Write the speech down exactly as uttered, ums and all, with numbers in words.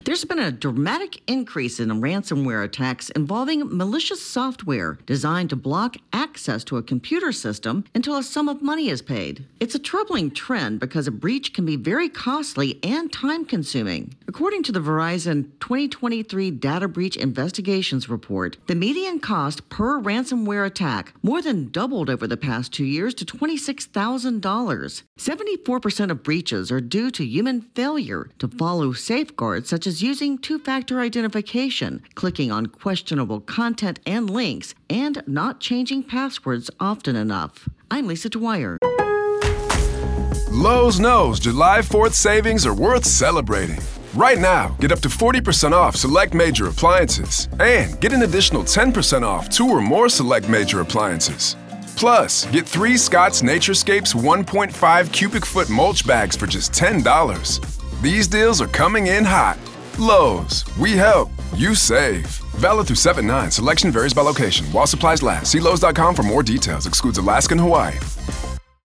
There's been a dramatic increase in ransomware attacks involving malicious software designed to block access to a computer system until a sum of money is paid. It's a troubling trend because a breach can be very costly and time-consuming. According to the Verizon twenty twenty-three Data Breach Investigations Report, the median cost per ransomware attack more than doubled over the past two years to twenty-six thousand dollars. seventy-four percent of breaches are due to human failure to follow safeguards such as using two-factor identification, clicking on questionable content and links, and not changing passwords often enough. I'm Lisa Dwyer. Lowe's knows July fourth savings are worth celebrating. Right now, get up to forty percent off select major appliances and get an additional ten percent off two or more select major appliances. Plus, get three Scott's Naturescapes one point five cubic foot mulch bags for just ten dollars. These deals are coming in hot. Lowe's, we help, you save. Valid through seven nine. Selection varies by location. While supplies last. See Lowe's dot com for more details. Excludes Alaska and Hawaii.